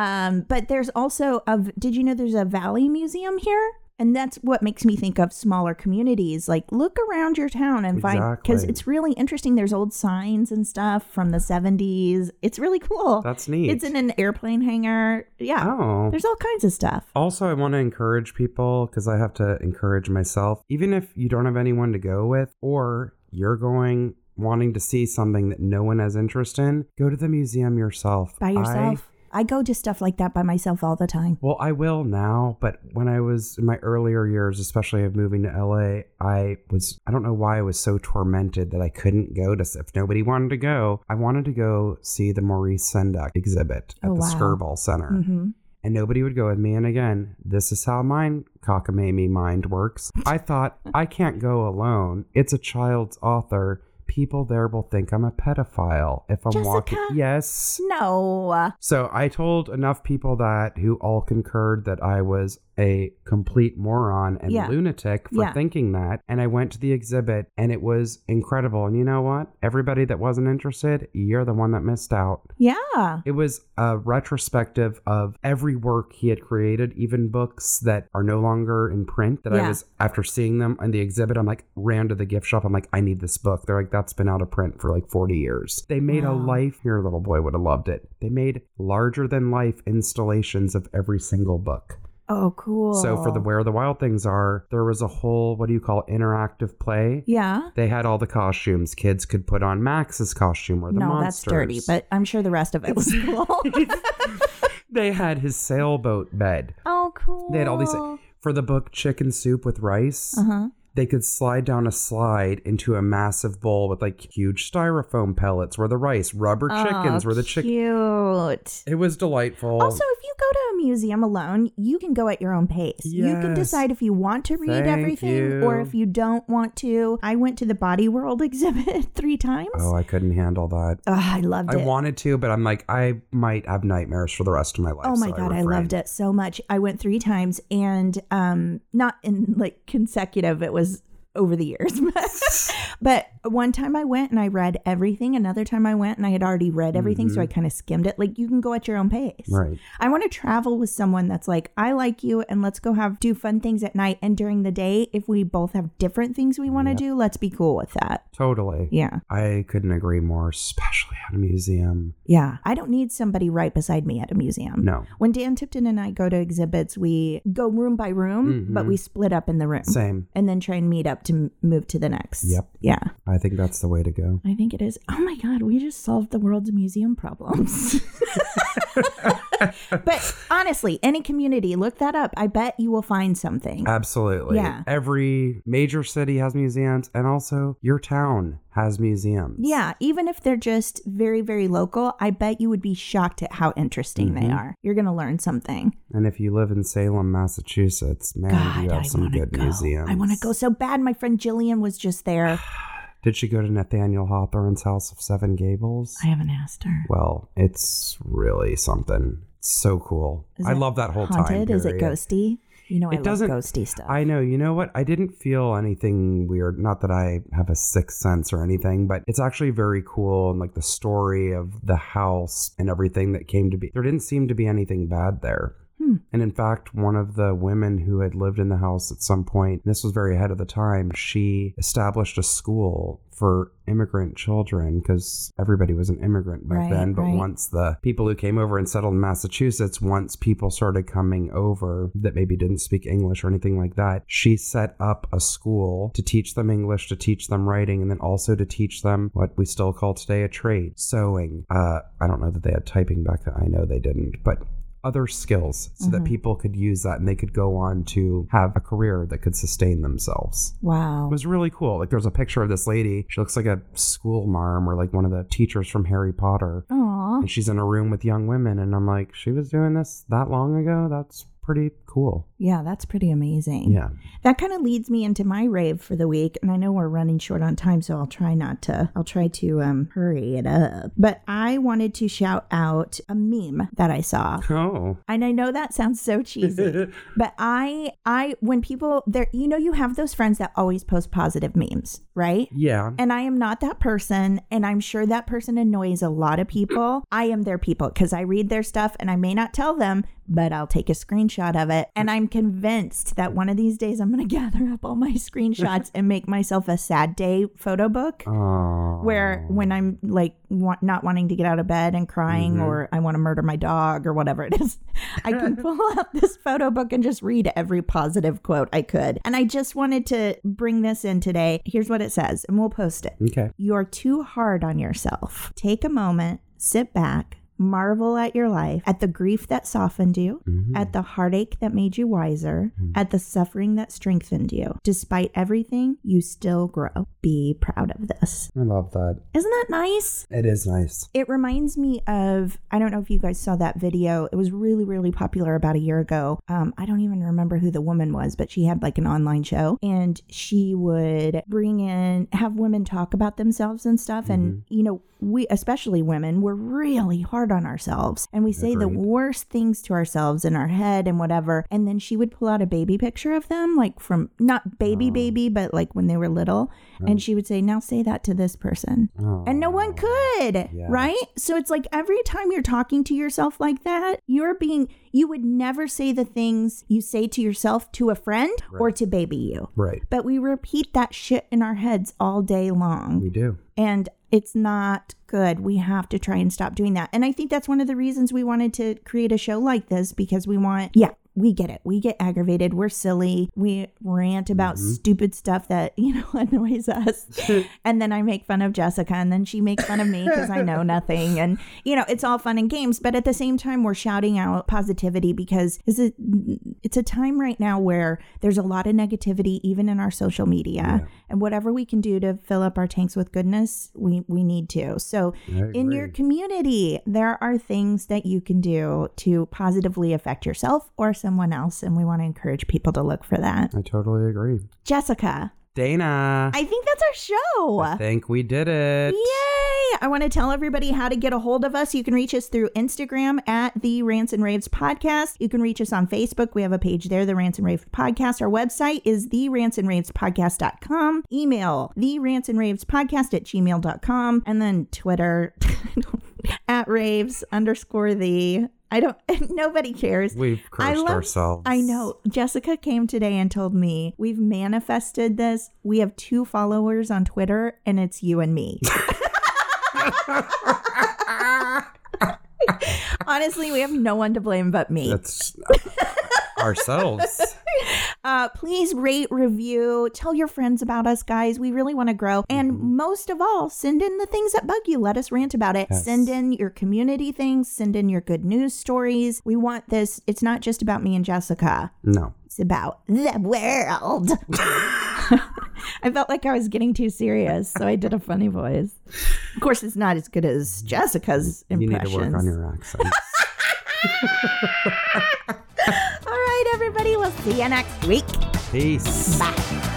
But there's also did you know there's a Valley Museum here? And that's what makes me think of smaller communities. Like, look around your town and find, because it's really interesting. There's old signs and stuff from the 70s. It's really cool. That's neat. It's in an airplane hangar. Yeah. Oh. There's all kinds of stuff. Also, I want to encourage people, because I have to encourage myself, even if you don't have anyone to go with, or you're going wanting to see something that no one has interest in, go to the museum yourself. By yourself? I go to stuff like that by myself all the time. Well, I will now, but when I was in my earlier years, especially of moving to LA, I don't know why I was so tormented that I couldn't go to, if nobody wanted to go, I wanted to go see the Maurice Sendak exhibit at the Skirball Center. Mm-hmm. And nobody would go with me. And again, this is how my cockamamie mind works. I thought, I can't go alone. It's a child's author. People there will think I'm a pedophile if I'm walking. Yes. No. So I told enough people who all concurred that I was a complete moron and lunatic for thinking that. And I went to the exhibit and it was incredible. And you know what? Everybody that wasn't interested, you're the one that missed out. Yeah. It was a retrospective of every work he had created, even books that are no longer in print that I was, after seeing them on the exhibit, I'm like, ran to the gift shop. I'm like, I need this book. They're like, that's been out of print for like 40 years. They made a life. Your little boy would have loved it. They made larger than life installations of every single book. Oh, cool. So for the Where the Wild Things Are, there was a whole, interactive play. Yeah. They had all the costumes. Kids could put on Max's costume or the monsters. No, that's dirty, but I'm sure the rest of it was cool. They had his sailboat bed. Oh, cool. They had all these, for the book Chicken Soup with Rice. they could slide down a slide into a massive bowl with like huge styrofoam pellets were the rice, rubber chickens were the chicken. Cute. It was delightful. Also, if you go to a museum alone, you can go at your own pace. Yes. You can decide if you want to read everything or if you don't want to. I went to the Body World exhibit 3 times. Oh, I couldn't handle that. Oh, I loved it. I wanted to, but I'm like, I might have nightmares for the rest of my life. Oh my God, I loved it so much. I went 3 times and not in like consecutive. It was over the years. But one time I went and I read everything. Another time I went and I had already read everything. So I kind of skimmed it. Like, you can go at your own pace. Right. I want to travel with someone that's like, I like you and let's go do fun things at night. And during the day, if we both have different things we want to do, let's be cool with that. Totally. Yeah. I couldn't agree more, especially at a museum. Yeah. I don't need somebody right beside me at a museum. No. When Dan Tipton and I go to exhibits, we go room by room, but we split up in the room. Same. And then try and meet up to move to the next. Yep. Yeah. I think that's the way to go. I think it is. Oh my God, we just solved the world's museum problems. But honestly, any community, look that up. I bet you will find something. Absolutely. Yeah. Every major city has museums, and also your town has museums. Yeah. Even if they're just very, very local, I bet you would be shocked at how interesting they are. You're going to learn something. And if you live in Salem, Massachusetts, man, God, you have some good museums. I want to go so bad. My friend Jillian was just there. Did she go to Nathaniel Hawthorne's House of Seven Gables? I haven't asked her. Well, it's really something. It's so cool. I love that whole time period. Is it ghosty? You know, I love ghosty stuff. I know. You know what? I didn't feel anything weird. Not that I have a sixth sense or anything, but it's actually very cool. And like the story of the house and everything that came to be. There didn't seem to be anything bad there. And in fact, one of the women who had lived in the house at some point, and this was very ahead of the time, she established a school for immigrant children because everybody was an immigrant back then. But once the people who came over and settled in Massachusetts, once people started coming over that maybe didn't speak English or anything like that, she set up a school to teach them English, to teach them writing, and then also to teach them what we still call today a trade, sewing. I don't know that they had typing back then. I know they didn't, but other skills so that people could use that and they could go on to have a career that could sustain themselves. Wow. It was really cool. Like, there's a picture of this lady. She looks like a school marm or like one of the teachers from Harry Potter. Aww. And she's in a room with young women. And I'm like, she was doing this that long ago? That's pretty cool. Yeah, that's pretty amazing. Yeah. That kind of leads me into my rave for the week. And I know we're running short on time, so I'll try to hurry it up. But I wanted to shout out a meme that I saw. Oh. And I know that sounds so cheesy, but when people there, you know, you have those friends that always post positive memes, right? Yeah. And I am not that person. And I'm sure that person annoys a lot of people. I am their people because I read their stuff and I may not tell them, but I'll take a screenshot of it. And I'm convinced that one of these days I'm going to gather up all my screenshots and make myself a sad day photo book where when I'm like not wanting to get out of bed and crying or I want to murder my dog or whatever it is, I can pull out this photo book and just read every positive quote I could. And I just wanted to bring this in today. Here's what it says, and we'll post it. Okay. You're too hard on yourself. Take a moment, sit back, marvel at your life, at the grief that softened you, at the heartache that made you wiser, at the suffering that strengthened you. Despite everything, you still grow. Be proud of this. I love that. Isn't that nice? It is nice. It reminds me of, I don't know if you guys saw that video. It was really, really popular about a year ago. I don't even remember who the woman was, but she had like an online show and she would have women talk about themselves and stuff. And, you know, we, especially women, we're really hard on ourselves and we say the worst things to ourselves in our head and whatever. And then she would pull out a baby picture of them, like from not baby, but like when they were little. And she would say, now say that to this person. And no one could, right? So it's like every time you're talking to yourself like that, you would never say the things you say to yourself to a friend or to baby you. Right. But we repeat that shit in our heads all day long. We do. And it's not good. We have to try and stop doing that. And I think that's one of the reasons we wanted to create a show like this, because we want we get it. We get aggravated. We're silly. We rant about stupid stuff that, annoys us. And then I make fun of Jessica, and then she makes fun of me because I know nothing. And, it's all fun and games. But at the same time, we're shouting out positivity because it's a time right now where there's a lot of negativity, even in our social media. Yeah. And whatever we can do to fill up our tanks with goodness, we need to. So in your community, there are things that you can do to positively affect yourself or someone else. And we want to encourage people to look for that. I totally agree. Jessica. Dana. I think that's our show. I think we did it. Yay! I want to tell everybody how to get a hold of us. You can reach us through Instagram at The Rants and Raves Podcast. You can reach us on Facebook. We have a page there, The Rants and Raves Podcast. Our website is therantsandravespodcast.com. Email therantsandravespodcast@gmail.com. And then Twitter at raves_the. Nobody cares. We've cursed ourselves. I know. Jessica came today and told me we've manifested this. We have 2 followers on Twitter, and it's you and me. Honestly, we have no one to blame but me. That's ourselves. Please rate, review, tell your friends about us, guys. We really want to grow. And most of all, send in the things that bug you. Let us rant about it. Yes. Send in your community things. Send in your good news stories. We want this. It's not just about me and Jessica. No. It's about the world. I felt like I was getting too serious, so I did a funny voice. Of course, it's not as good as Jessica's impressions. You need to work on your accents. All right, everybody. We'll see you next week. Peace. Bye.